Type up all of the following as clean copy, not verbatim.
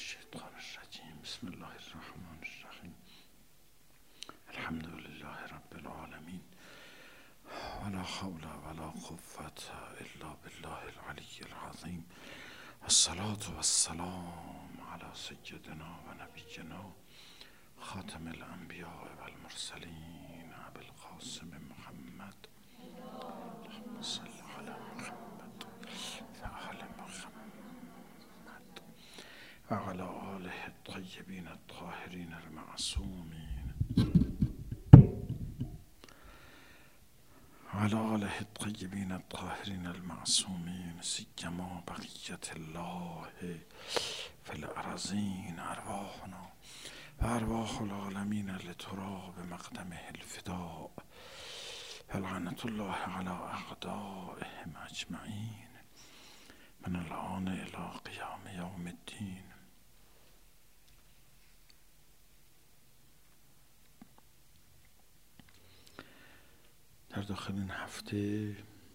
الشیطان الرجیم. بسم الله الرحمن الرحیم. الحمد لله رب العالمین ولا حول ولا قوة الا بالله العلی العظیم. الصلاة والسلام علی سیدنا و نبینا خاتم الانبیاء والمرسلین ابی القاسم محمد اللهم صل علی محمد و آل محمد و علی آله الطیبین الطاهرین المعصومین وعلى آله الطيبين الطاهرين المعصومين سيما بقية الله في الأرضين أرواحنا وأرواح العالمين لترى بمقدمه الفداء فلعنة الله على أعدائهم أجمعين من الآن إلى قيام يوم الدين. در داخل این هفته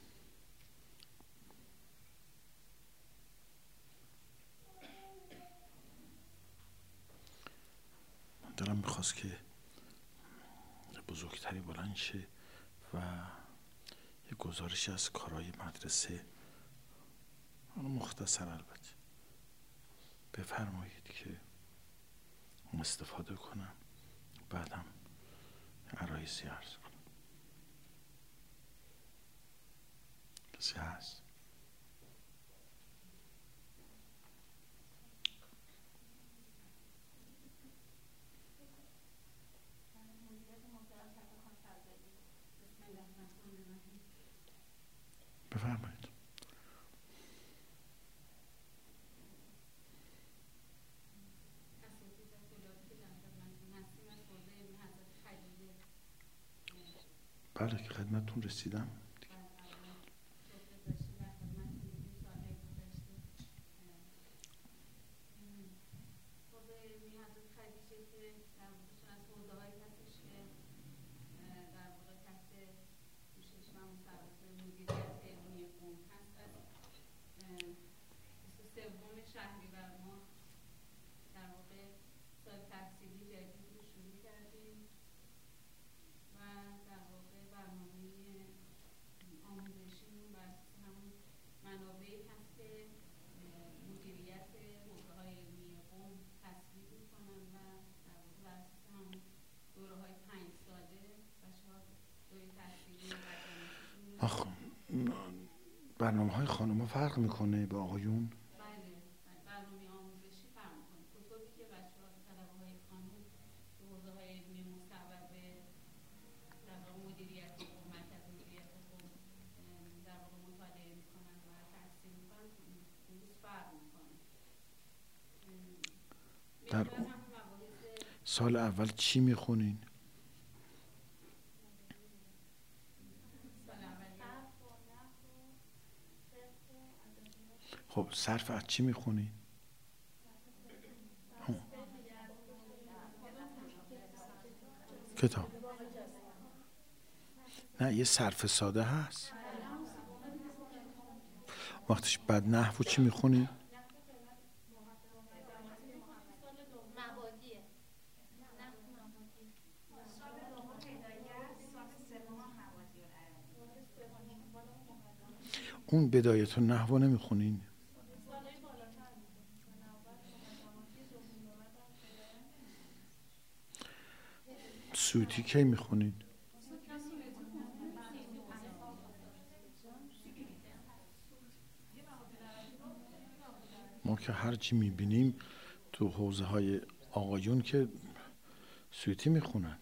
دلم میخواست که بزرگتری بلند شه و یه گزارشی از کارهای مدرسه، مختصر البته، بفرمایید که استفاده کنم، بعدم عرایزی عرض کنم. کسی هست؟ بفرمایید. بله که خدمتتون رسیدم. برنامه‌های خانم‌ها فرق می‌کنه با آقایون؟ بله، برنامه آموزشی فرق می‌کنه. کتابی که بچه‌ها طلبه‌های خانم تو حوزه‌های علمی مصوب در واقع مدیریت و مرکز مدیریت خوب در واقع مطالعه می‌کنن و تحصیل می‌کنن، درست فرق می‌کنه. در سال اول چی می‌خونین؟ خب صرف از چی میخونی؟ کتاب. نه یه صرف ساده هست. وقتش بعد نحو چی میخونی؟ اون بدایت النحو نمیخونین؟ سوتی کی میخونید؟ ما که هرچی میبینیم تو حوزه های آقایون که سوتی میخونن.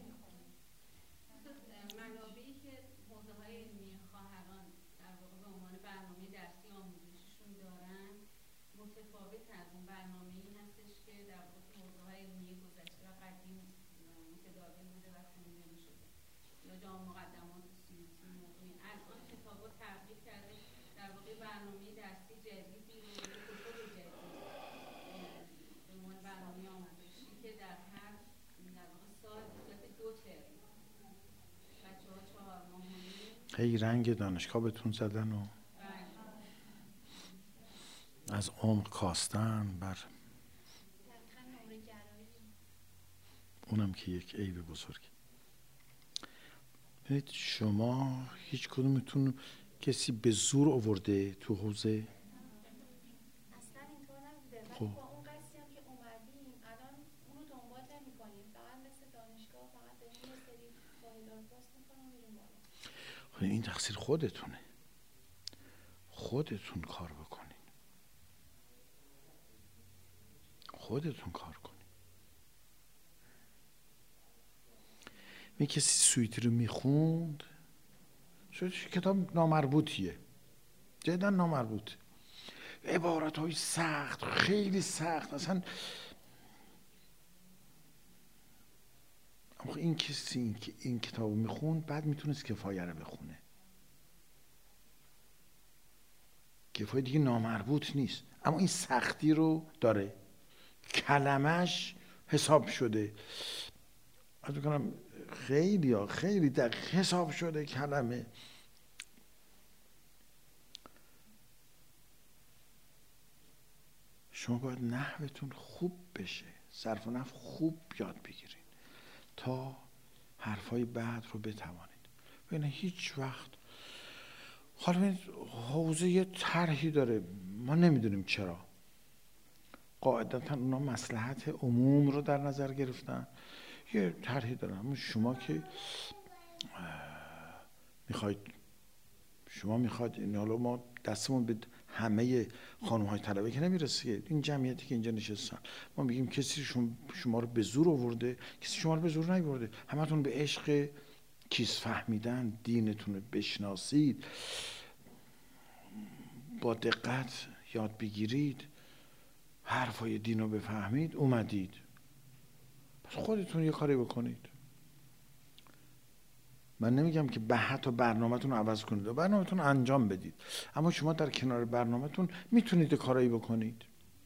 منابعی که حوزه های علمی خواهران در واقع به عنوان برنامه درسی آموزشیشون دارن متفاوت از اون برنامه‌ای هستش که در واقع تو حوزه های علمی گذشته و قدیم متداول بوده و خونده می‌شده. یا جام مقدمات سیوطی موقعی الان کتابا تغییر کرده، در واقع برنامه درسی جدیدی رو کتاب جدید به عنوان برنامه آموزشی که در هر در واقع سال به صورت 2 ترم بچه‌ها 4 ماهانه هی رنگ دانشگاه بهتون زدن و از عمق کاستن بر اونم که یک عیب بزرگه. ببینید شما هیچ کدومتون کسی به زور آورده تو حوزه؟ اصلا اینطور نبوده. خب. ولی با اون قصدی هم که اومدیم الان اونو دنبال نمی‌کنیم، فقط مثل دانشگاه فقط داریم یه سری فایل‌ها رو پست می‌کنیم و میریم بالا. خب این تقصیر خودتونه، خودتون کار بکنین، خودتون کار کنین. می کسی سویتی رو میخوند، کتاب نامربوطیه، جدا نامربوط، عبارت های سخت، خیلی سخت. اصلا این کسی که این کتاب رو میخوند بعد میتونست کفایه رو بخونه. کفایه دیگه نامربوط نیست، اما این سختی رو داره، کلمش حساب شده. از میکنم خیلی دقیق حساب شده کلمه. شما باید نحوتون خوب بشه، صرف و نحو خوب یاد بگیرین تا حرفای بعد رو بتوانید. ببینید هیچ وقت حالا ببینید حوزه یه طرحی داره، ما نمیدونیم چرا، قاعدتا اونا مصلحت عموم رو در نظر گرفتن، یه طرحی دارن. اما شما که میخواید این، حالا ما دستمون به همه خانم‌های طلبه که نمیرسه، این جمعیتی که اینجا نشستن، ما میگیم کسی شما رو به زور آورده، کسی شما رو به زور نیاورده. همتون به عشق کیس فهمیدن، دینتون رو بشناسید، با دقت یاد بگیرید، حرفای دین رو بفهمید اومدید. پس خودتون یه کاری بکنید. من نمیگم که حتی برنامه‌تون رو عوض کنید، برنامه‌تون رو انجام بدید، اما شما در کنار برنامه‌تون میتونید کارایی بکنید.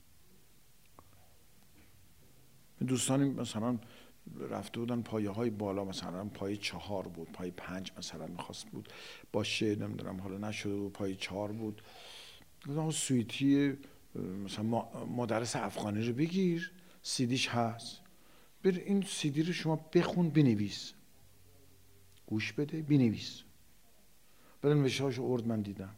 دوستانی مثلا رفته بودن پایه های بالا، مثلا پایه 4 بود، پایه 5 مثلا میخواست بود باشه، نمیدونم حالا نشده بود، پایه 4 بود. گفتم سویتی مثلا مدرس افغانی رو بگیر، سیدیش هست، بر این سیدی رو شما بخون بنویس، گوش بده بنویس. برای نوشته‌هاشو ارد من دیدم.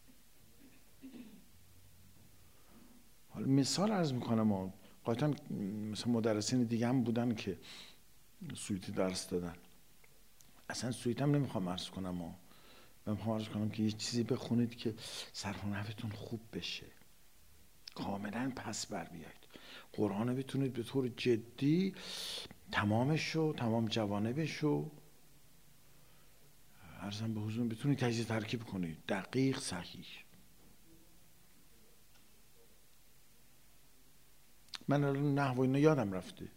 حالا مثال عرض میکنم، قاطعا مثلا مدرسین دیگه هم بودن که سویتی درس دادن. اصلا سویتی هم نمیخوام عرض کنم، من میخوام عرض کنم که یه چیزی بخونید که صرف و نحوتون خوب بشه، کاملا پس بر بیایید. قرآن بتونید به طور جدی تمامشو، تمام جوانبشو عرضم به حضور بتونید تجزیه ترکیب کنید، دقیق صحیح. من الان نحو اینا یادم رفته،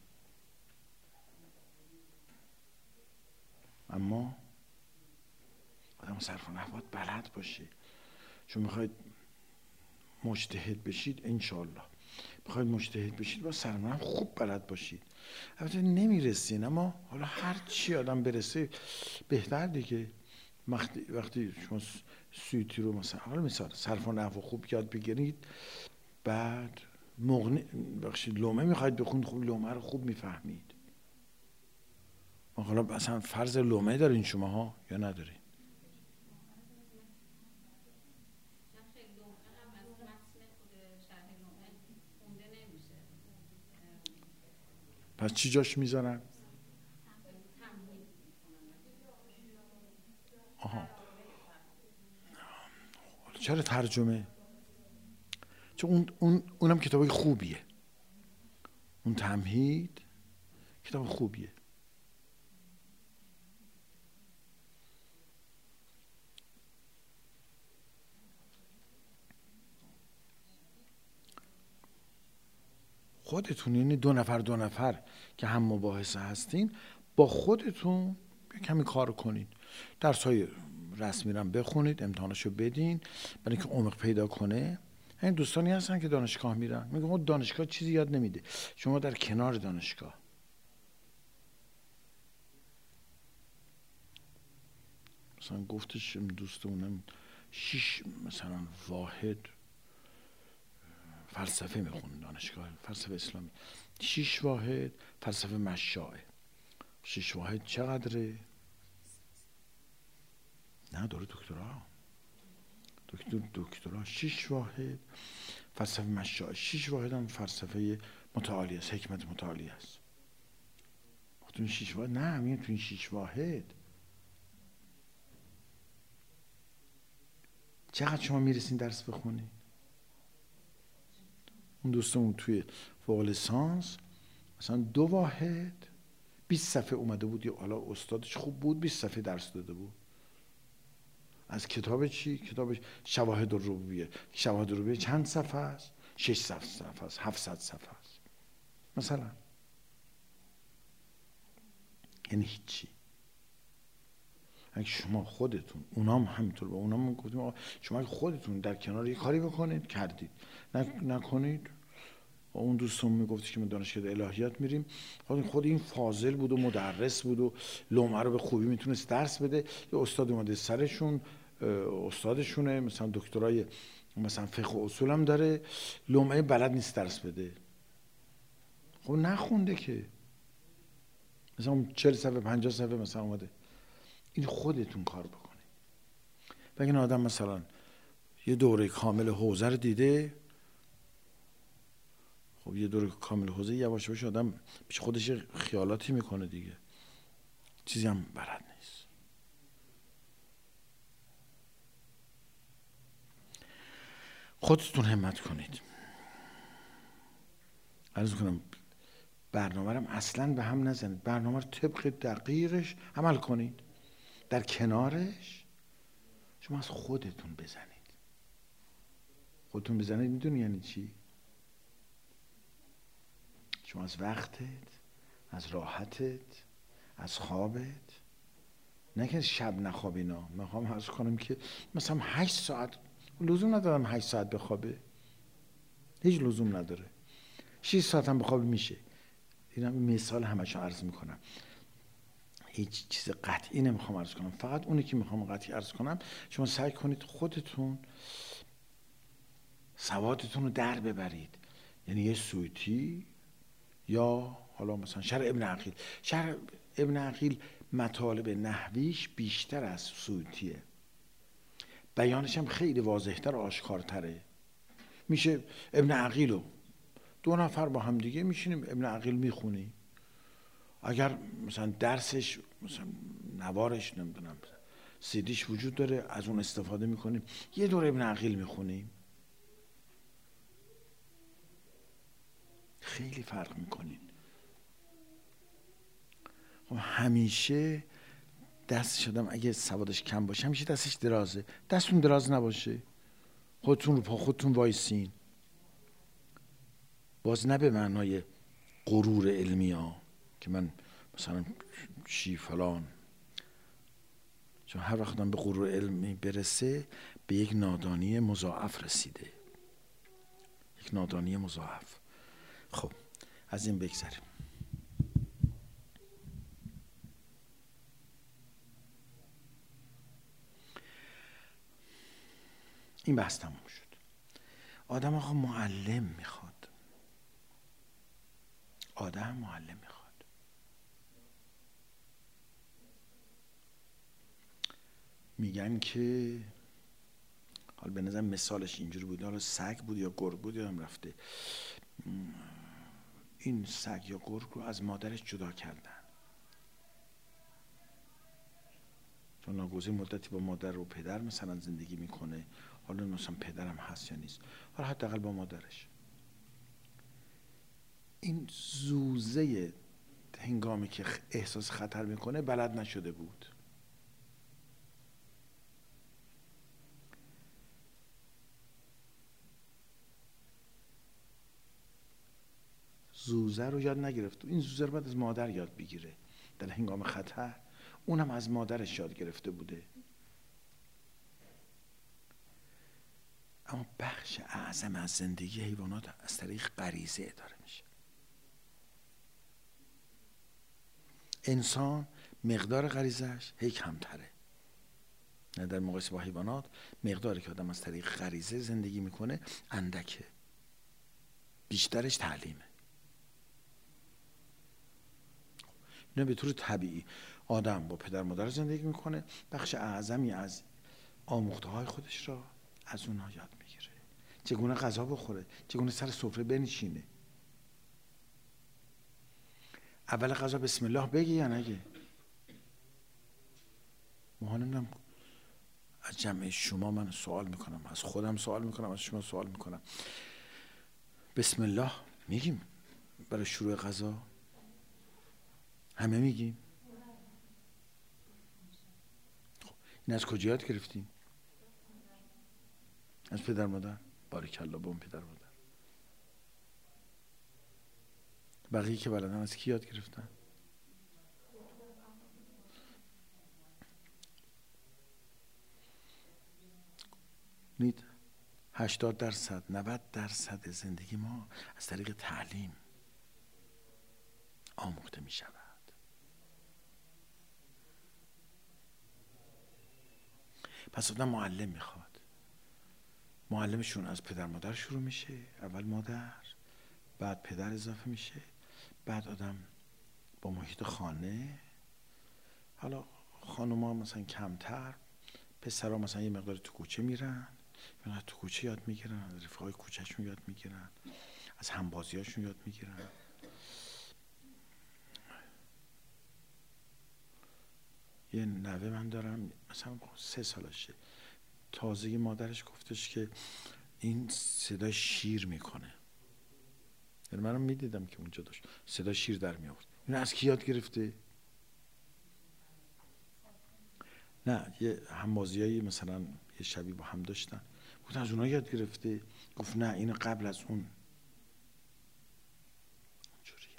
اما آدم صرف و نحو باید بلد باشه. چون میخواید مجتهد بشید، انشالله میخواید مجتهد بشید با صرف و نحو خوب بلد باشید. البته نمیرسین، اما حالا هر چی آدم برسه بهتر دیگه. وقتی شما سویتی رو مثلا صرف و نحو خوب یاد بگیرید، بعد لومه میخواید بخونید، خوب لومه رو خوب میفهمید. حالا مثلا فرض لومه دارین شما ها یا ندارین؟ پس چی جاش میذارن؟ آها. چرا ترجمه؟ چون اونم کتابی خوبیه، اون تمهید کتاب خوبیه. خودتون، یعنی دو نفر که هم مباحثه هستین، با خودتون کمی کار کنید. درس‌های رسمی رو بخونید، امتحاناشو بدین برای اینکه عمق پیدا کنه. این دوستانی هستن که دانشگاه میرن، میگم دانشگاه چیزی یاد نمیده، شما در کنار دانشگاه مثلا گفتش دوستمونم 6 مثلا واحد فلسفه میخونه دانشگاه فلسفه اسلامی، 6 واحد فلسفه مشاعه، 6 واحد چقدره؟ نه داره دکترا 6 واحد فلسفه مشاعر، 6 واحد هم فلسفه متعالی است، حکمت متعالی است. تو این 6 واحد نه، میگم تو این 6 واحد چقدر شما میرسین درس بخونید؟ اون دوستمون توی فوق لیسانس مثلا 2 واحد 20 صفحه اومده بود، یا حالا استادش خوب بود 20 صفحه درس داده بود. از کتاب چی؟ کتابش شواهد الربوبیه. شواهد الربوبیه چند صفحه است؟ 600 صفحه است، 700 صفحه است مثلا. یعنی هیچی. اگه شما خودتون، اونام همینطور، با اونام گفتیم شما اگه خودتون در کنار یه کاری بکنید کردید، نکنید. اون دوستم میگفتش که ما دانشگاه الهیات میریم، خود این فاضل بود و مدرس بود و لومه رو به خوبی میتونست درس بده، یه استاد اومده سرشون، استادشونه مثلا دکترای مثلا فقه و اصول هم داره، لومه بلد نیست درس بده. خب نخونده که، مثلا 40 صفحه 50 صفحه مثلا اومده. این خودتون کار بکنید. و این آدم مثلا یه دوره کامل حوزه رو دیده، خب یه دوره کامل حوزه یواش یواش آدم پیش خودش خیالاتی میکنه دیگه، چیزی هم بلد نیست. خودتون همت کنید. عرض کنم برنامه رو اصلا به هم نزنید، برنامه رو طبق دقیقش عمل کنید. در کنارش شما از خودتون بزنید. خودتون بزنید میدونی یعنی چی؟ شما از وقتت، از راحتت، از خوابت، نه که شب نخوابینا. میخوام عرض کنم که مثلا 8 ساعت لزوم ندارم 8 ساعت بخوابه، هیچ لزوم نداره. 6 ساعت هم بخوابه میشه. اینم مثال همشو عرض میکنم، هیچ چیز قطعی نمیخوام عرض کنم، فقط اونی که میخوام قطعی عرض کنم. شما سعی کنید خودتون سوادتون رو در ببرید. یعنی یه سویتی یا حالا مثلا شرح ابن عقیل. شرح ابن عقیل مطالب نحویش بیشتر از سویتیه، بیانش هم خیلی واضحتر و آشکارتره. میشه ابن عقیل رو 2 نفر با هم دیگه میشینیم ابن عقیل میخونیم. اگر مثلا درسش مثلا نوارش نمیدونم سیدیش وجود داره، از اون استفاده میکنیم، یه دور ابن عقیل میخونیم، خیلی فرق میکنین. خب همیشه دستش آدم اگه سوادش کم باشه همیشه دستش درازه. دستتون دراز نباشه، خودتون رو پا خودتون وایسین. باز نه به معنای غرور علمی ها که من مثلا چی فلان، چون هر وقت آدم به غرور علمی برسه به یک نادانی مضاعف رسیده، یک نادانی مضاعف. خب از این بگذریم. این بحث تموم شد. آدم آقا معلم میخواد، آدم معلم میخواد. میگن که حالا به نظر مثالش اینجوری بود، حالا سگ بود یا گرگ بود یادم رفته، این سگ یا گرگ رو از مادرش جدا کردن، چون ناگزیر مدتی با مادر و پدر مثلا زندگی میکنه. حالا مثلا پدرم هست یا نیست، حالا حداقل با مادرش. این زوزه هنگامی که احساس خطر میکنه بلد نشده بود، زوزه رو یاد نگرفت. این زوزه رو باید از مادر یاد بگیره در هنگام خطر. اونم از مادرش یاد گرفته بوده. اما بخش اعظم از زندگی حیوانات از طریق غریزه اداره میشه. انسان مقدار غریزهش هی کمتره، نه در مقایسه با حیوانات مقداری که آدم از طریق غریزه زندگی میکنه اندکه، بیشترش تعلیمه. اینا به طور طبیعی آدم با پدر مادر زندگی میکنه، بخش اعظمی از آموخته‌های خودش را از اونها یاد میگیره. چگونه غذا بخوره، چگونه سر سفره بنشینه. اول غذا بسم الله بگی یا نگه؟ نمیدونم از جمع شما من سوال میکنم، از خودم سوال میکنم، از شما سوال میکنم. بسم الله میگیم برای شروع غذا؟ همه میگیم؟ خب این از کجا یاد گرفتیم؟ از پدر مادر. باریکلا به اون پدر مادر. بقیه که بلدن از کی یاد گرفتن؟ نید 80% 90% زندگی ما از طریق تعلیم آموخته می شود. پس آدم معلم میخواد. معلمشون از پدر مادر شروع میشه، اول مادر، بعد پدر اضافه میشه، بعد آدم با محیط خانه، حالا خانوما مثلا کمتر، پسرها مثلا یه مقدار تو کوچه میرن، مثلا تو کوچه یاد میگیرن، از رفیقای کوچهشون یاد میگیرن، از همبازیاشون یاد میگیرن. یه نوه من دارم مثلا 3 سالشه، تازه مادرش گفتش که این صدا شیر میکنه. یعنی منم میدیدم که اونجا داشت صدا شیر در می آورد. اینو از کی یاد گرفته؟ نه یه همبازیایی مثلا یه شبی با هم داشتن، گفت از اونها یاد گرفته؟ گفت نه اینو قبل از اون. جوریه.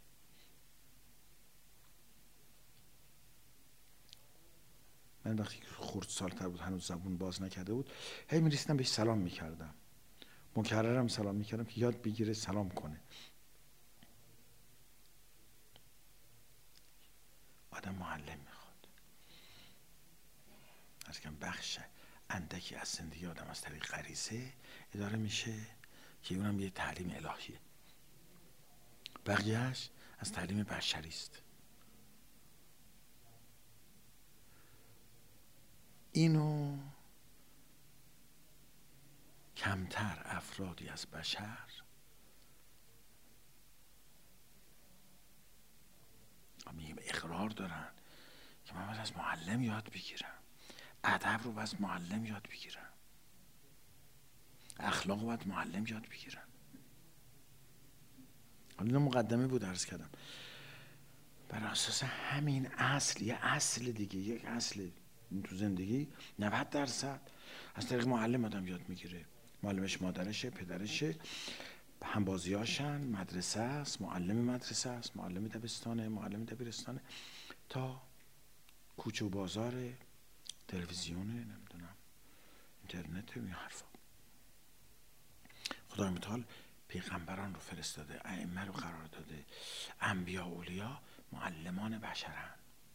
من وقتی که خردسال‌تر بود، هنوز زبون باز نکرده بود، هی می‌رسیدم بهش سلام میکردم، مکررم سلام میکردم که یاد بگیره سلام کنه. آدم معلم میخواد. از کم بخش اندکی از زندگی آدم از طریق غریزه اداره میشه که اونم یه تعلیم الهیه، بقیهش از تعلیم بشری است. اینو کمتر افرادی از بشر میگیم اقرار دارن که من باید از معلم یاد بگیرم، ادب رو باید از معلم یاد بگیرم، اخلاق رو باید معلم یاد بگیرم. حالا اینو مقدمه بود عرض کردم. بر اساس همین اصل، یه اصل دیگه، یک اصل تو زندگی 90% از طریق معلم آدم یاد میگیره. معلمش مادرشه، پدرشه، همبازیاشن، مدرسه است، معلم مدرسه است، معلم دبستانه، معلم دبیرستانه، تا کوچه و بازار، تلویزیونه، نمیدونم اینترنت، این حرفا. خدای متعال پیغمبران رو فرستاده، ائمه رو قرار داده، انبیا و اولیا معلمان بشرن،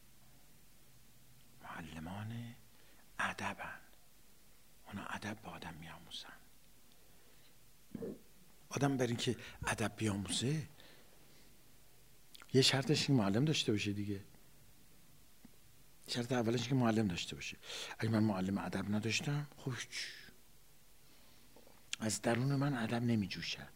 معلمان ادبن. اونا ادب به آدم میآموزن. آدم برای اینکه ادب بیاموزه یه شرطش این معلم داشته باشه دیگه. شرط اولش که معلم داشته باشه. اگه من معلم ادب نداشتم، خب از درون من ادب نمی جوشد.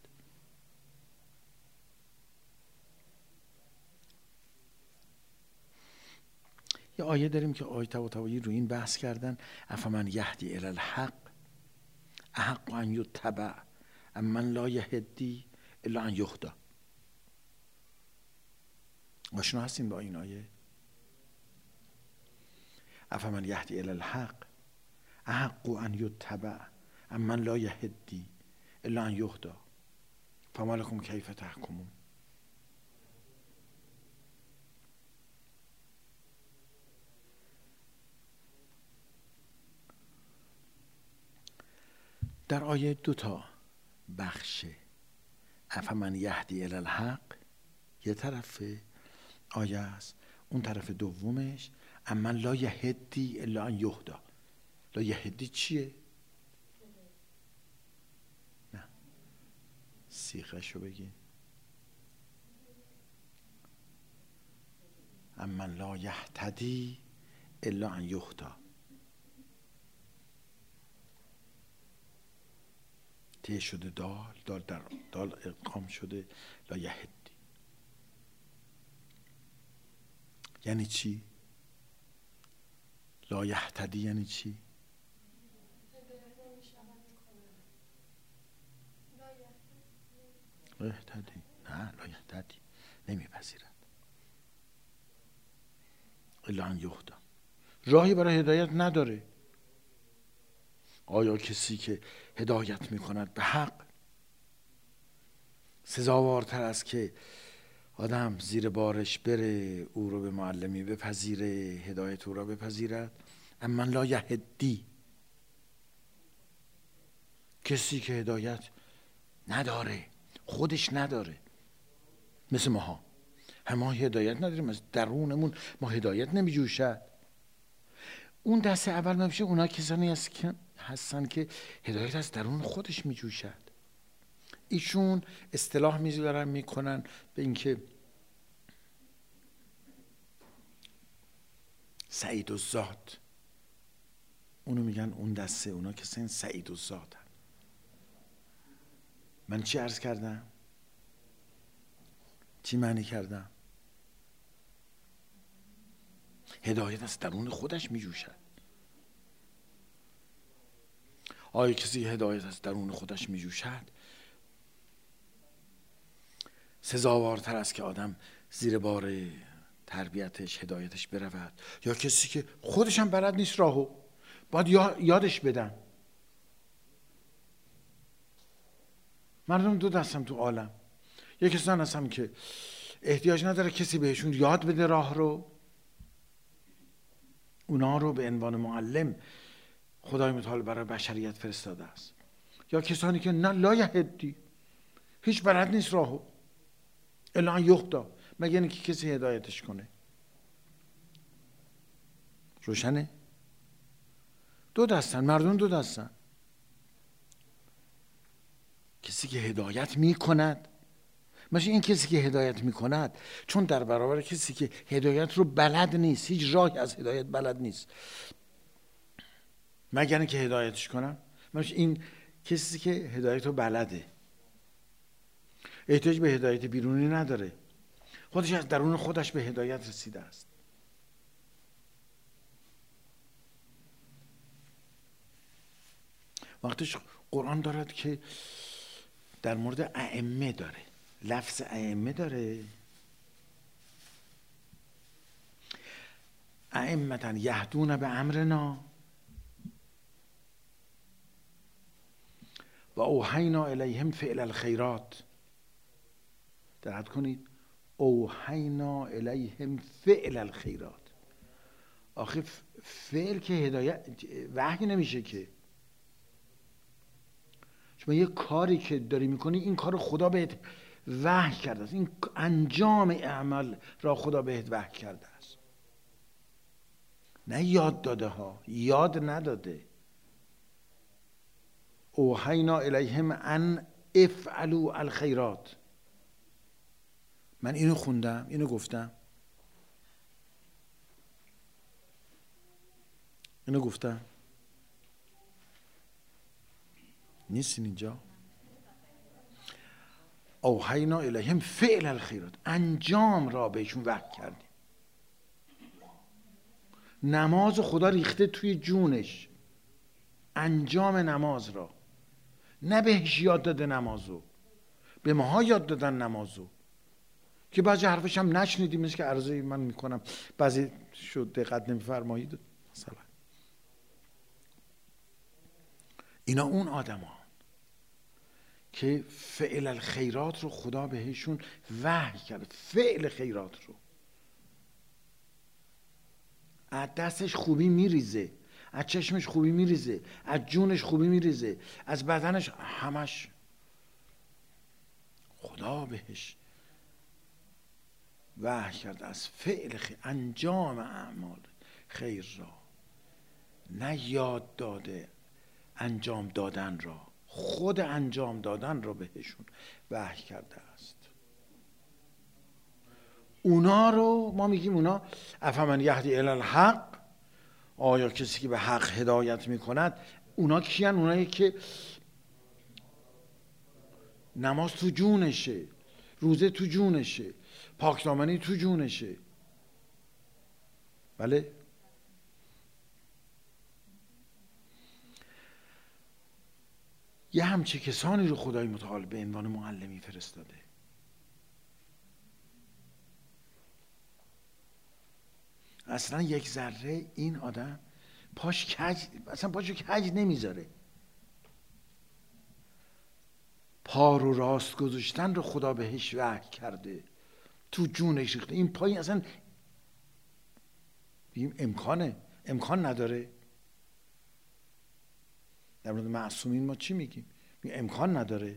یه آیه داریم که آیه طباطبایی رو این بحث کردن، افمن یهدی الی الحق احق ان یتبع امن لا یهدی الا ان یهدی. آشنا هستین با این آیه؟ افمن یهدی الی الحق احق ان یتبع امن لا یهدی الا ان یهدی فما لکم کیف تحکمون. در آیه 2 بخش افمن یهدی الی الحق یه طرف آیه است، اون طرف دومش امن لا یهدی الا ان یهدی. لا یهدی چیه؟ نه صیغه شو بگین. اما لا یهتدی الا ان یهدی. ته شده دال در دال ادغام شده لا یهدی. یعنی چی؟ لا یهتدی یعنی چی؟ لا یهتدی، نه لا یهتدی نمیپذیرد. الا ان یهدی، راهی برای هدایت نداره. آیا کسی که هدایت میکند به حق سزاوارتر است که آدم زیر بارش بره، او رو به معلمی بپذیره، هدایت او را بپذیرد؟ اما لا یهدی، کسی که هدایت نداره، خودش نداره، مثل ماها. ما هدایت نداریم، از درونمون ما هدایت نمیجوشد. اون دست اول نمیشه، اونا کسانی هستن که هدایت از درون خودش میجوشد. ایشون اصطلاح میذارن میکنن به اینکه سعید الذات، اونو میگن اون دسته، اونا کسانی سعید الذات. من چی عرض کردم؟ چی معنی کردم؟ هدایت از درون خودش میجوشد. آیا کسی هدایت از درون خودش میجوشد؟ سزاوارتر است که آدم زیر بار تربیتش، هدایتش برود، یا کسی که خودش هم بلد نیست راهو باید یادش بدن؟ مردم دو دستم تو عالم. یک کسان هستم که احتیاج نداره کسی بهشون یاد بده راه رو، اونا رو به عنوان معلم خدای متعال برای بشریت فرستاده است. یا کسانی که نه لا یهدی، هیچ بلد نیست راهو الا ان یهدی، مگر اینکه کسی هدایتش کنه. روشنه؟ دو دستن مردم، دو دستن. کسی که هدایت میکند، مثل این کسی که هدایت میکند، چون در برابر کسی که هدایت رو بلد نیست، هیچ راهی از هدایت بلد نیست مگر اینکه هدایتش کنم، مثل این کسی که هدایت رو بلده، احتیاج به هدایت بیرونی نداره، خودش از درون خودش به هدایت رسیده است. وقتش قرآن دارد که در مورد ائمه داره، لفظ ائمه داره، ائمة یهدون به امرنا و اوحینا الیهم فعل الخیرات. دقت کنید، اوحینا الیهم فعل الخیرات. آخه فعل که هدایت وحی نمیشه که. شما یه کاری که داری میکنی، این کار خدا بهت وحی کرده است، این انجام اعمال را خدا بهت وحی کرده است، نه یاد داده ها، یاد نداده. اوحینا الیهم ان افعلوا الخیرات. من اینو خوندم، اینو گفتم، اینو گفتم، نیستین اینجا؟ اوحینا الیهم فعل الخیرات، انجام را بهشون وحی کردیم. نماز خدا ریخته توی جونش، انجام نماز را، نه بهش یاد داده نمازو، به ماها یاد دادن نمازو که بعضی حرفش هم نشنیدیم، مثل که عرضه من میکنم بعضی شد دقت نمیفرمایید مثلا. اینا اون آدمان که فعل الخیرات رو خدا بهشون وحی کرده، فعل خیرات رو. از دستش خوبی میریزه، از چشمش خوبی میریزه، از جونش خوبی میریزه، از بدنش، همش خدا بهش وحی کرده از فعل خیر، انجام اعمال خیر را، نه یاد داده انجام دادن را، خود انجام دادن را بهشون وحی کرده است. اونا رو ما میگیم اونا افمن یهدی الی الحق، آیا کسی که به حق هدایت میکند، اونا کیان؟ اونایی که نماز تو جونشه، روزه تو جونشه، پاکدامنی تو جونشه. بله؟ یه همچه کسانی رو خدای متعال به عنوان معلمی فرستاده. اصلا یک ذره این آدم پاش کج، اصلا پاشو کج نمیذاره. پا رو راست گذاشتن رو خدا بهش وحی کرده، تو جونش ریخته. این پای اصلا امکان نداره. در مورد معصومین ما چی میگیم؟ امکان نداره،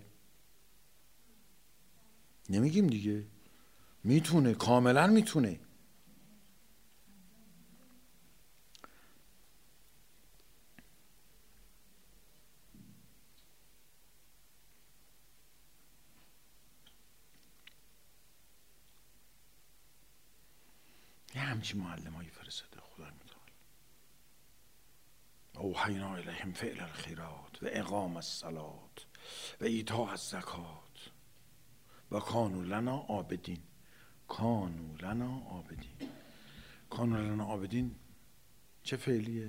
نمیگیم دیگه. میتونه، کاملا میتونه. یه همچین معلم هایی فرستاده خدای متعال. اوحینا الیهم فعل الخیرات و اقام الصلاة و ایتاء الزکات و کانوا لنا عابدین. کانوا لنا عابدین. کانوا لنا عابدین چه فعلیه؟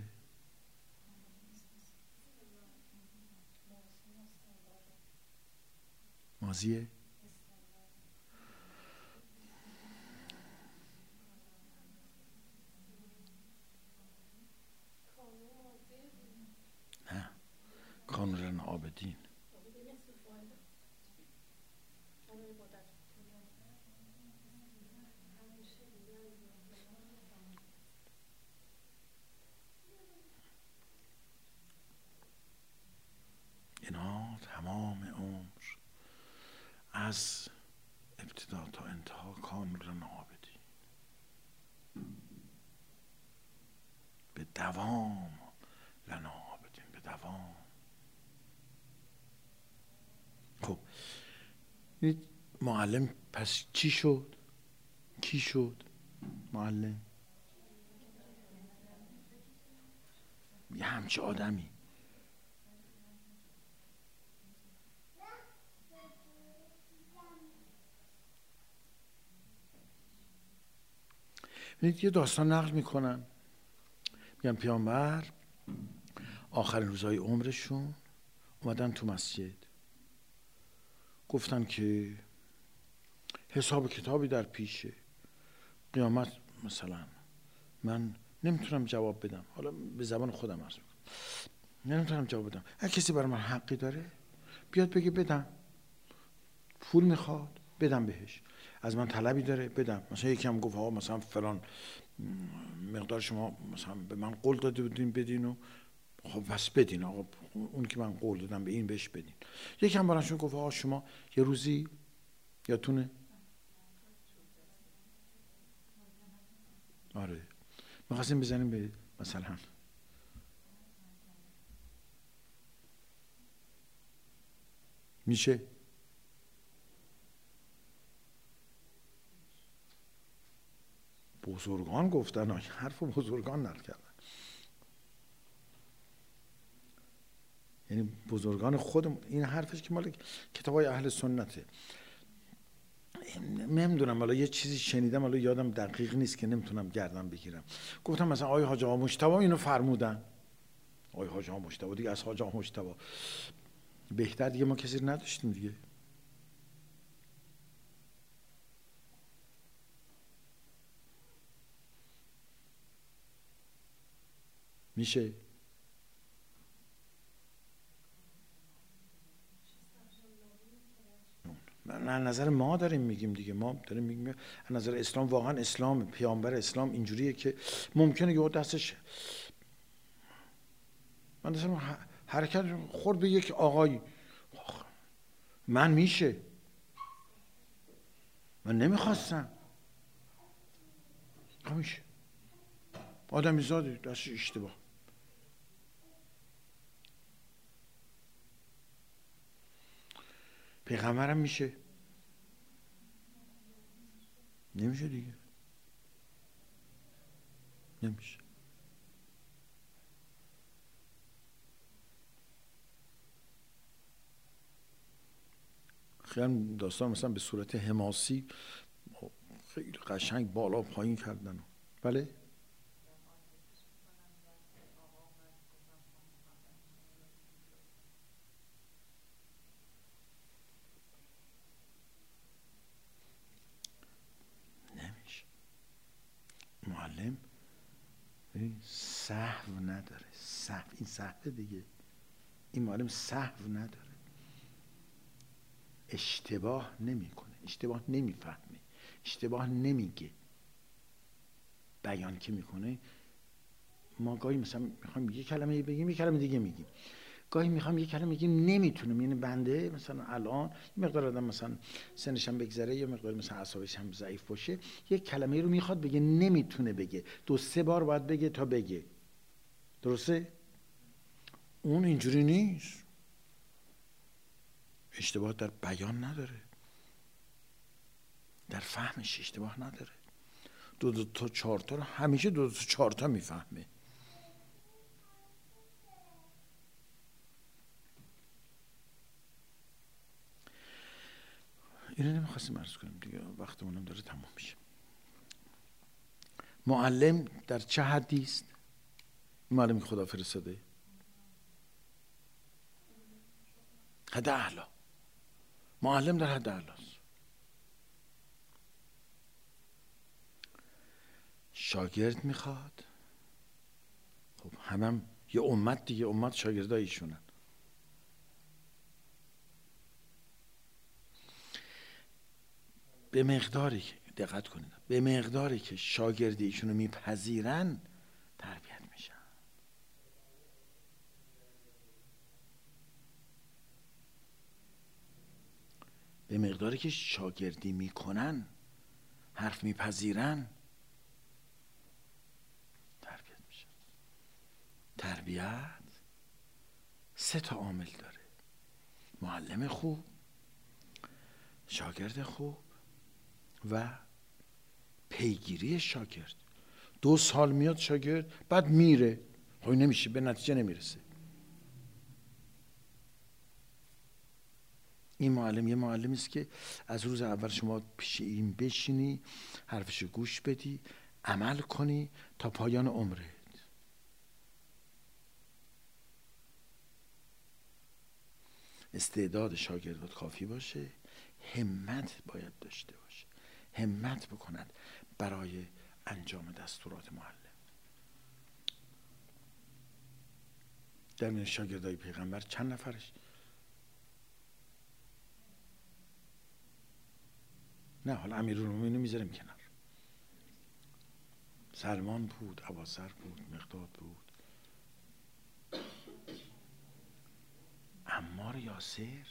ماضیه؟ نه، کانوا لنا عابدین. اینا تمام عمر از ابتدا تا انتها کانوا لنا عابدین، به دوام لنا عابدین، به دوام. خب معلم پس چی شد؟ کی شد معلم؟ یه همچه آدمی. یه داستان نقل میکنن، میگن پیامبر آخرین روزهای عمرشون اومدن تو مسجد، گفتن که حساب کتابی در پیشه، قیامت مثلا من نمیتونم جواب بدم، حالا به زبان خودم عرض میکنم، نمیتونم جواب بدم. هر کسی برای من حقی داره بیاد بگه بدم، پول میخواد بدم بهش، از من طلبی داره بدم. مثلا یکی هم گفت ها مثلا فلان مقدار شما مثلا به من قول داده بودین بدین و خب بس بدین، آقا اون که من قول دادم به این بهش بدین. یکی هم براشون گفت آقا شما یه روزی یادتونه؟ آره می‌خواستیم بزنیم به مثلا میشه بزرگان گفتن، حرف بزرگان نقل کردن، یعنی بزرگان خودم. این حرفش که مال کتابای اهل سنته. نمیدونم، حالا یه چیزی شنیدم، حالا یادم دقیق نیست که نمیتونم گردن بگیرم. گفتم مثلا آقای حاج آقا مجتبی اینو فرمودن. آقای حاج آقا مجتبی دیگه، از حاج آقا مجتبی بهتر دیگه ما کسی نداشتیم دیگه. میشه نظر ما داریم میگیم دیگه، ما داریم میگیم نظر اسلام. واقعا اسلام، پیامبر اسلام اینجوریه که ممکنه یه دستش من دستم حرکت خورد به یک آقایی، من میشه، من نمیخواستم، میشه آدمی زاده دستش اشتباه. پیغمبرم میشه نمیشه دیگه، نمیشه. خیلی داستان مثلا به صورت حماسی خیلی قشنگ بالا پایین کردن. بله نمیشه. معلم سهو نداره. این سهو دیگه، این معلم سهو نداره، اشتباه نمیکنه، اشتباه نمیفهمه، اشتباه نمیگه. بیان که میکنه، ما گاهی مثلا میخوایم یه کلمه بگیم یه کلمه دیگه میگیم، گاهی میخوام یه کلمه بگیم نمیتونم. یعنی بنده مثلا الان یه مقدار آدم مثلا سنش هم بگذره، یه مقدار مثلا اعصابش هم ضعیف باشه، یه کلمه رو میخواد بگه نمیتونه بگه، 2-3 بار باید بگه تا بگه. درسته؟ اون اینجوری نیست، اشتباه در بیان نداره، در فهمش اشتباه نداره. 2 تا 4 تا رو همیشه 2 تا 4 تا میفهمه. اینو نمیخواستیم عرض کنیم دیگه، وقتمونم داره تموم میشه. معلم در چه حدی است؟ معلمی که خدا فرستاده حد اعلی. معلم در حد اعلی است. شاگرد میخواد، خب همم یه امت دیگه، امت شاگردای ایشونن. به مقداری که دقت کنید، به مقداری که شاگرد ایشونو میپذیرن تربیت میشن. به مقداری که شاگردی میکنن، حرف میپذیرن، تربیت میشن. تربیت 3 تا عامل داره: معلم خوب، شاگرد خوب و پیگیری شاگرد. 2 سال میاد شاگرد، بعد میره، خب نمیشه، به نتیجه نمیرسه. این معلم یه معلمی است که از روز اول شما پیش این بشینی، حرفشو گوش بدی، عمل کنی تا پایان عمرت. استعداد شاگردات کافی باشه، همت باید داشته باشه، همت بکند برای انجام دستورات معلم. در میان شاگردای پیغمبر چند نفرش؟ نه حالا امیرالمومنین میذاریم کنار. سلمان بود، ابوذر بود، مقداد بود، عمار یاسر.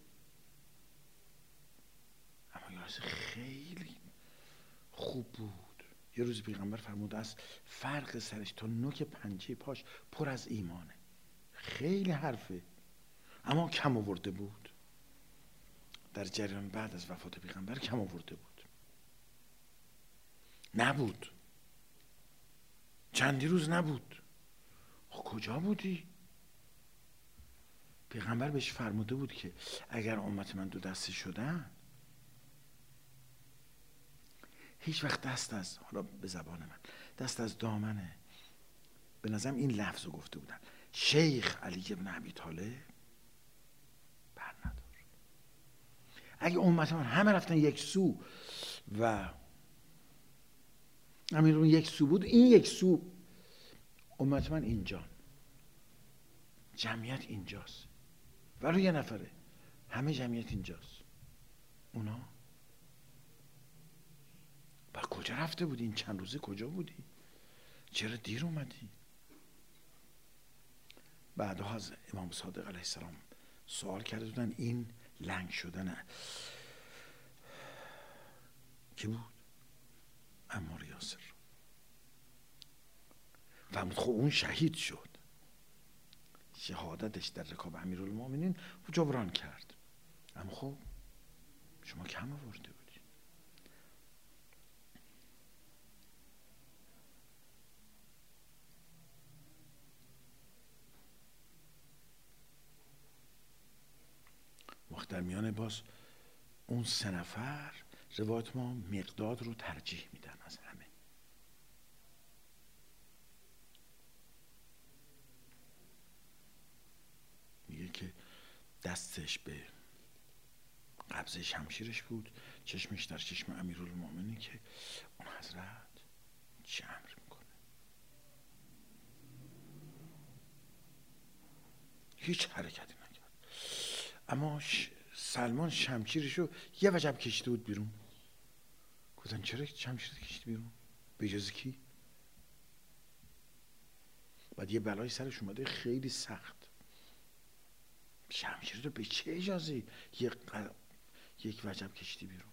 اما یاسر خیلی خوب بود. یه روز پیغمبر فرمود از فرق سرش تا نوک پنجه پاش پر از ایمانه. خیلی حرفه، اما کم آورده بود. در جریان بعد از وفات پیغمبر کم آورده بود. نبود، چندی روز نبود. خب کجا بودی؟ پیغمبر بهش فرموده بود که اگر امت من 2 دسته شدن، هیچ وقت دست از، حالا به زبان من، دست از دامنه، به نظرم این لفظ رو گفته بودن، شیخ علی ابن ابی طالب بر ندار. اگه امت من همه رفتن یک سو و امیرون یک سو بود، این یک سو امت من اینجا، جمعیت اینجاست، ولی یه نفره، همه جمعیت اینجاست. اونا با کجا رفته بودی؟ این چند روزه کجا بودی؟ چرا دیر اومدی؟ بعدها از امام صادق علیه السلام سوال کرده بودن این لنگ شدن کی بود؟ عمار یاسر. فرمود خب اون شهید شد، شهادتش در رکاب امیرالمومنین جبران کرد، اما خب شما کم آورده بودی. در میان باز اون 3 نفر روایت ما مقداد رو ترجیح میدن از همه. میگه که دستش به قبضه شمشیرش بود، چشمش در چشم امیرالمومنین که اون حضرت چه امر میکنه. هیچ حرکتی نکرد، اما سلمان شمشیرشو یه وجب کشیده بود بیرون. گفتن چرا شمشیر کشیدی بیرون؟ به اجازه کی؟ بعد یه بلای سرش اومده خیلی سخت. شمشیر رو به چه اجازه یک وجب کشیدی بیرون؟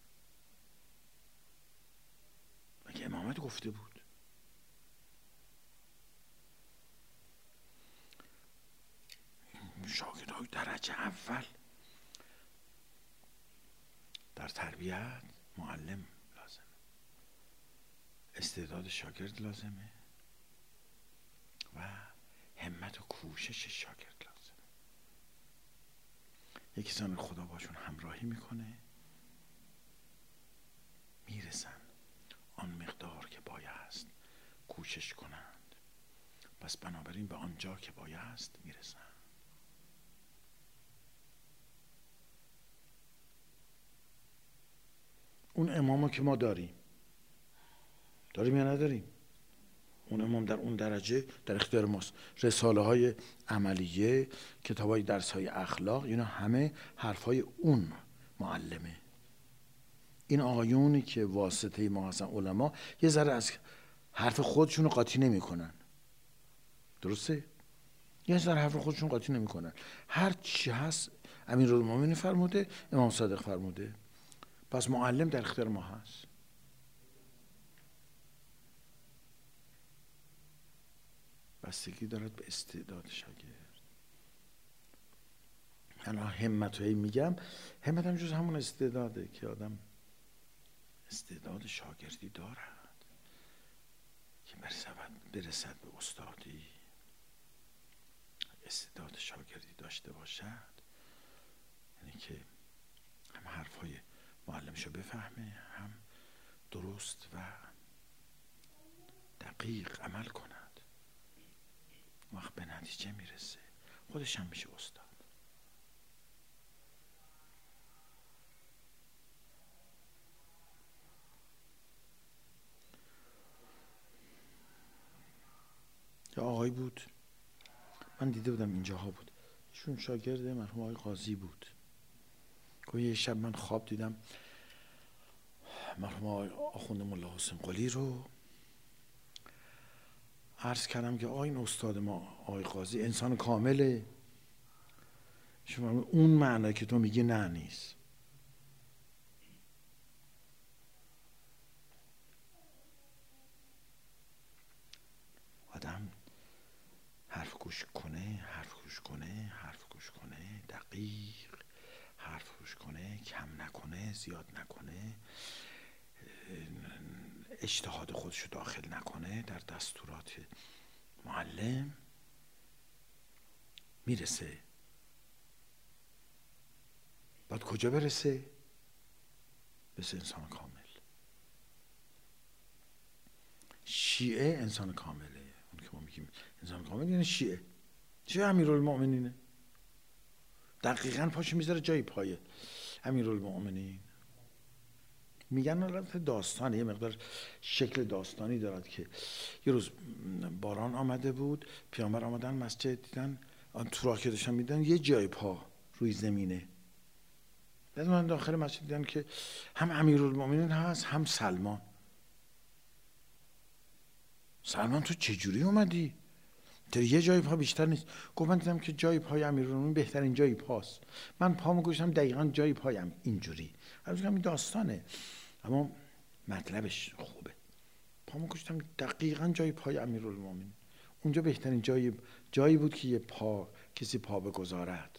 مگه امامت گفته بود؟ شاگردهای درجه اول در تربیت معلم لازمه، استعداد شاگرد لازمه و همت و کوشش شاگرد لازمه. یک کسان خدا باشون همراهی میکنه، میرسن آن مقدار که بایست کوشش کنند، پس بنابراین به آنجا که بایست میرسن. اون امامو که ما داریم یا نداریم؟ اون امام در اون درجه در اختیار ماست. رساله های عملیه، کتاب های درس های اخلاق، اینا همه حرف های اون معلمه. این آقایونی که واسطه ما هستن علما یه ذره از حرف خودشون قاطی نمی کنن. درسته؟ یه ذره حرف خودشون قاطی نمی کنن. هر چی هست امیرالمومنین فرموده، امام صادق فرموده. پس معلم در اختیار ما هست. بستگی دارد به استعداد شاگرد. من همت رو میگم، همت هم جز همون استعداده که آدم استعداد شاگردی دارد که برسد به استادی. استعداد شاگردی داشته باشد یعنی که هم حرفای معلمشو بفهمه، هم درست و دقیق عمل کند، وقت به نتیجه میرسه، خودش هم میشه استاد. یا آقای بود، من دیده بودم اینجاها بود، ایشون شاگرد مرحوم آقای قاضی بود. یه شب من خواب دیدم مرحوم آخوند ملا حسین قلی رو. عرض کردم که این استاد ما آقای قاضی انسان کامله. شما اون معنی که تو میگی نه نیست. آدم حرف گوش کنه، دقیق حرف گوش کنه، کم نکنه، زیاد نکنه، اجتهاد خودشو داخل نکنه در دستورات معلم، میرسه. باید کجا برسه؟ بس انسان کامل. شیعه انسان کامله. اون که ما میگیم انسان کامل یعنی شیعه امیرالمومنینه. دقیقاً پاشو میذاره جای پای امیرالمومنین. میگن البته داستانه، یه مقدار شکل داستانی دارد که یه روز باران آمده بود، پیامبر آمدن مسجد، دیدن آن تو راه که داشتن میدن یه جای پا روی زمینه. بعد من داخل مسجد دیدن که هم امیرالمومنین هست هم سلمان. سلمان تو چجوری اومدی؟ یه جای پا بیشتر نیست. گفت من دیدم که جای پای امیرالمومنین بهترین جای پاست. من پامو گذاشتم دقیقاً جای پایم اینجوری. البته این داستانه اما مطلبش خوبه. پامو گذاشتم دقیقاً جای پای امیرالمومنین. اونجا بهترین جایی بود که کسی پا بگذارد.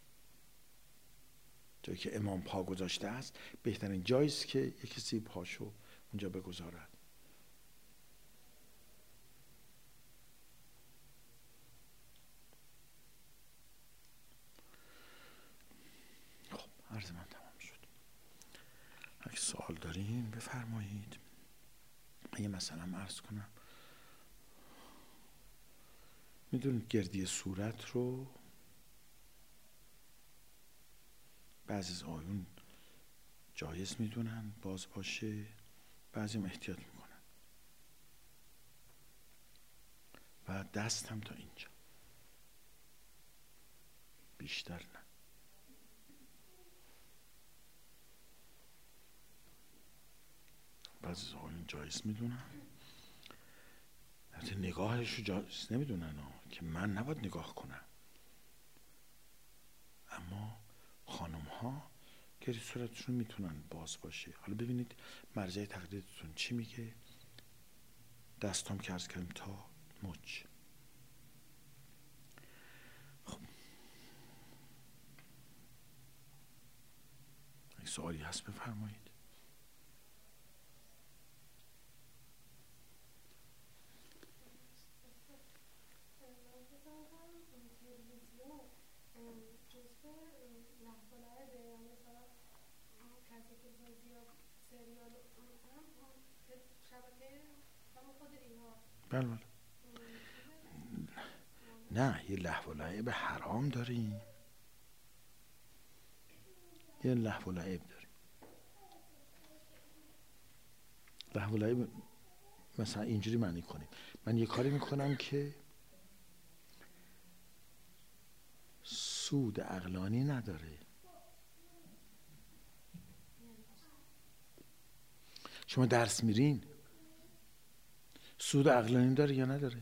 جایی که امام پا گذاشته است بهترین جایی است که کسی پاشو اونجا بگذارد. عرض من تمام شد. اگه سوال دارین بفرمایید. اگه مثلا عرض کنم، میدونید گردی صورت رو بعضی از آیون جایز میدونن باز باشه، بعضی هم احتیاط میکنن. و دست هم تا اینجا، بیشتر نه. بعضی از آیون جایز میدونن، البته نگاهش رو جایز نمیدونن که من نباید نگاه کنم، اما خانم ها گردی صورتشون میتونن باز باشه. حالا ببینید مرجع تقلیدتون چی میگه. دستام که عرض کردیم تا مچ. خب اگه سوالی هست بفرمایید. بله بله. نه، یه لهو و لعب حرام داریم، یه لهو و لعب داریم. لهو و لعب مثلا اینجوری معنی کنیم، من یه کاری میکنم که سود عقلانی نداره. شما درس میرین، سود عقلانی داره یا نداره؟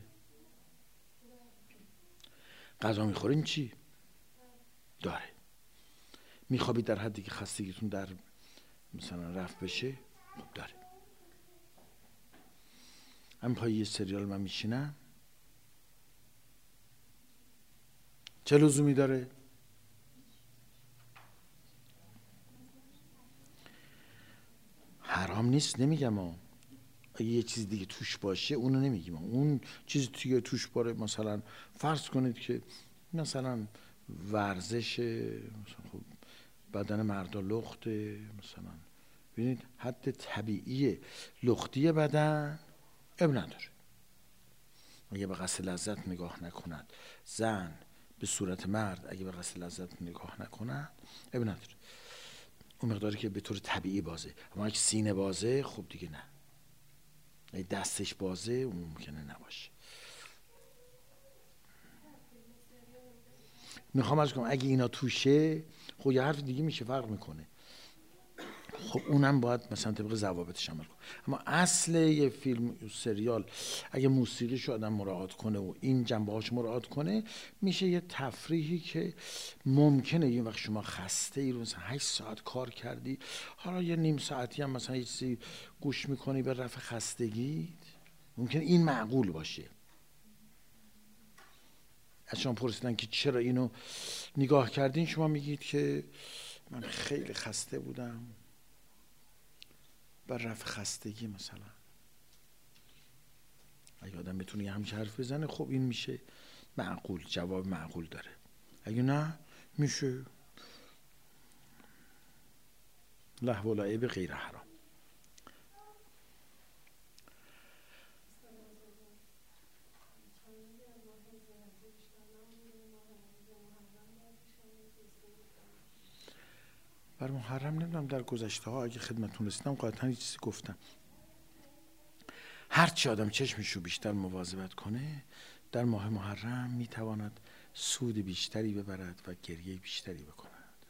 غذا میخورین چی؟ داره. میخوابید در حدی که خستگیتون در مثلا رفع بشه؟ خب داره. همین پای یه سریال من میشینم، چه لزومی داره؟ حرام نیست نمیگم ها، اگه یه چیز دیگه توش باشه اونو نمیگیم. اون چیزی دیگه توش باره، مثلا فرض کنید که مثلا ورزش، مثلا خب بدن مردا لخته، مثلا ببینید حد طبیعی لختی بدن اب نداره. اگه به قصد لذت نگاه نکند زن به صورت مرد، اگه به قصد لذت نگاه نکند اب نداره، اون مقداری که به طور طبیعی بازه. اما اگه سینه بازه خب دیگه نه، اگه دستش بازه اون ممکنه نباشه. میخوام عرض کنم اگه اینا توشه خب یه حرف دیگه میشه، فرق میکنه. خب اونم باید مثلا طبق ضوابطش عمل کنه. اما اصل یه فیلم یا سریال اگه موسیقیشو آدم مراعات کنه و این جنبه‌هاش مراعات کنه، میشه یه تفریحی که ممکنه یه وقت شما خسته ای رو مثلا 8 ساعت کار کردی، حالا یه نیم ساعتی هم مثلا یه چیزی گوش میکنی به رفع خستگیت، ممکنه این معقول باشه. از شما پرسیدن که چرا اینو نگاه کردین، شما میگید که من خیلی خسته بودم، بر رفع خستگی مثلا. اگه آدم بتونه همچه حرف بزنه خب این میشه معقول، جواب معقول داره. اگه نه میشه لهو و لعب غیر حرام. بر محرم نمیدونم، در گذشته ها اگه خدمتتون رسیدم قاطعا یه چیزی گفتم. هرچی آدم چشمشو بیشتر مواظبت کنه در ماه محرم میتواند سود بیشتری ببرد و گریه بیشتری بکند.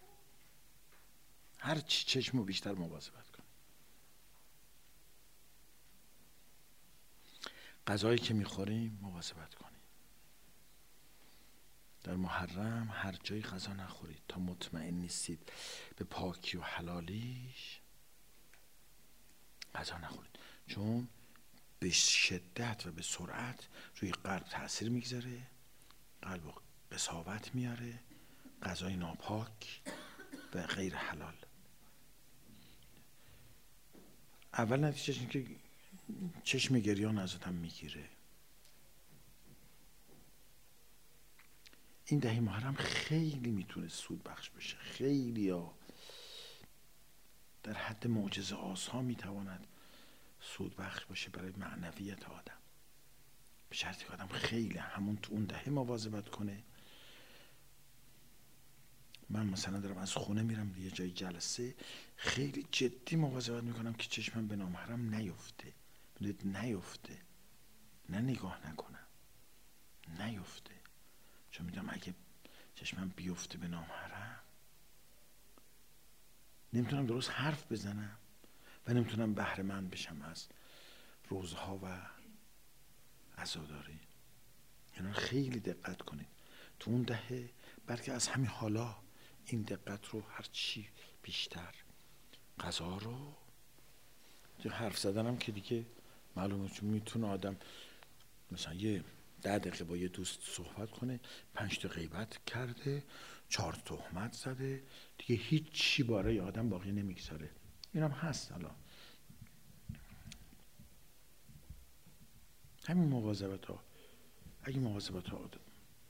هرچی چشمو بیشتر مواظبت کنه. غذایی که میخوریم مواظبت کنیم. در محرم هر جایی غذا نخورید تا مطمئن نیستید به پاکی و حلالیش غذا نخورید، چون به شدت و به سرعت روی قلب تأثیر میگذاره، قلب و قساوت میاره، غذای ناپاک و غیر حلال. اول نتیجهش این که چشم گریان ازتم میگیره. این دهه محرم خیلی میتونه سود بخش بشه، خیلی ها. در حد معجزه آسا میتواند سود بخش باشه برای معنویت آدم، به شرطی که آدم خیلی همون تو اون دهه مواظبت کنه. من مثلا دارم از خونه میرم یه جای جلسه، خیلی جدی مواظبت میکنم که چشمم به نامحرم نیفته. نیفته، نه نگاه نکنم، نیفته، چون میدونم اگه چشمم بیفته به نامحرم نمیتونم درست حرف بزنم و نمیتونم بهره مند بشم از روزها و عزاداری. یعنی خیلی دقت کنید تو اون دهه، بلکه از همین حالا این دقت رو هر چی بیشتر. غذا رو حرف زدنم که دیگه معلومه، چون میتونه آدم مثلا یه 10 دقیقه با یه دوست صحبت کنه، 5 تا غیبت کرده، 4 تهمت زده، دیگه هیچ چی برای آدم باقی نمیگذاره. اینم هست. الان همین مواظبت ها، اگه مواظبت ها آدم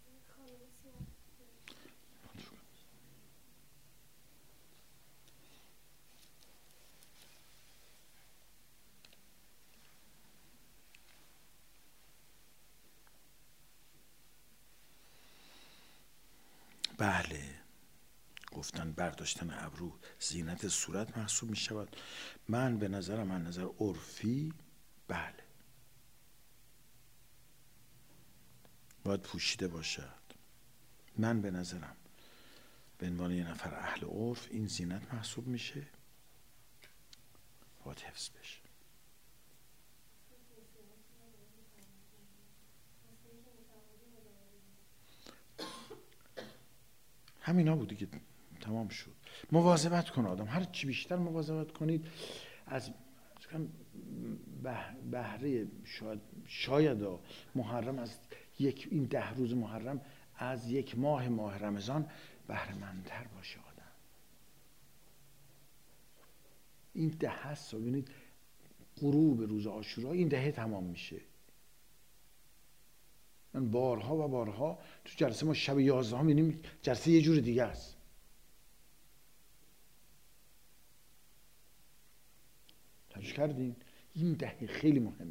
بله، گفتن برداشتن ابرو زینت صورت محسوب می شود. من به نظرم، من نظر عرفی، بله باید پوشیده باشد. من به نظرم به عنوان یه نفر اهل عرف این زینت محسوب میشه، باید حفظ بشه. همینا بود دیگه، تمام شد. مواظبت کن آدم، هر چی بیشتر مواظبت کنید از بهره شاید محرم، از این 10 روز محرم، از یک ماه رمضان بهره مندتر باشه آدم. این 10 هست، ببینید غروب روز عاشورا این دهه تمام میشه. من بارها و بارها تو جلسه ما شب 11 می‌بینیم جلسه یه جور دیگه است. توجه کردین؟ این دهه خیلی مهمه.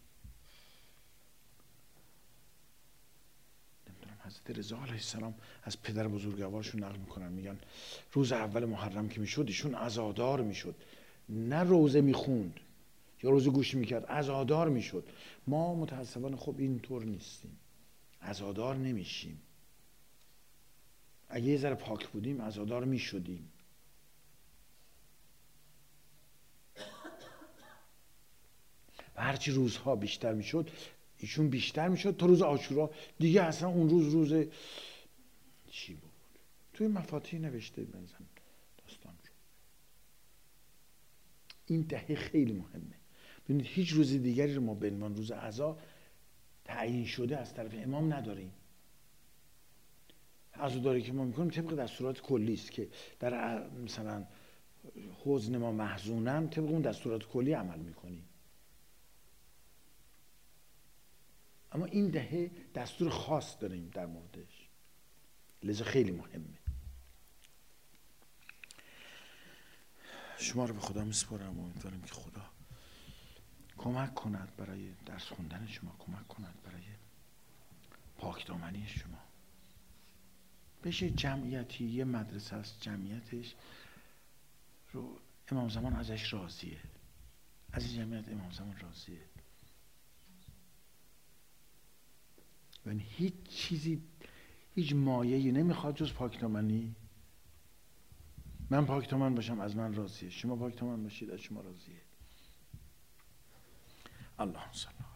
نمیدونم حضرت رضا علیه السلام از پدر بزرگوارشون نقل میکنن، میگن روز اول محرم که میشد ایشون عزادار میشد، نه روزه میخوند یا روزه گوش میکرد، عزادار میشد. ما متاسفانه خب اینطور نیستیم، عزادار نمیشیم. اگه یه ذره پاک بودیم عزادار میشدیم. و هرچی روزها بیشتر میشد ایشون بیشتر میشد تا روز عاشورا دیگه اصلا اون روز چی بود؟ توی مفاتیح نوشته بنزن داستان رو. این دهه خیلی مهمه. ببینید هیچ روز دیگری رو ما به عنوان روز عزا تعیین شده از طرف امام نداریم. عزاداری که ما میکنیم طبق دستورات کلی است که در مثلا حزن ما محزونن، طبق اون دستورات کلی عمل میکنیم. اما این دهه دستور خاص داریم در موردش، لذا خیلی مهمه. شما رو به خدا میسپارم و امیدوارم که خدا کمک کند برای درس خوندن شما، کمک کند برای پاکدامنی شما. بشه جمعیتی، یه مدرسه است جمعیتش رو امام زمان ازش راضیه، از این جمعیت امام زمان راضیه. یعنی هیچ چیزی، هیچ مایه‌ای نمیخواد جز پاکدامنی. من پاکدامن باشم از من راضیه، شما پاکدامن باشید از شما راضیه. الله صل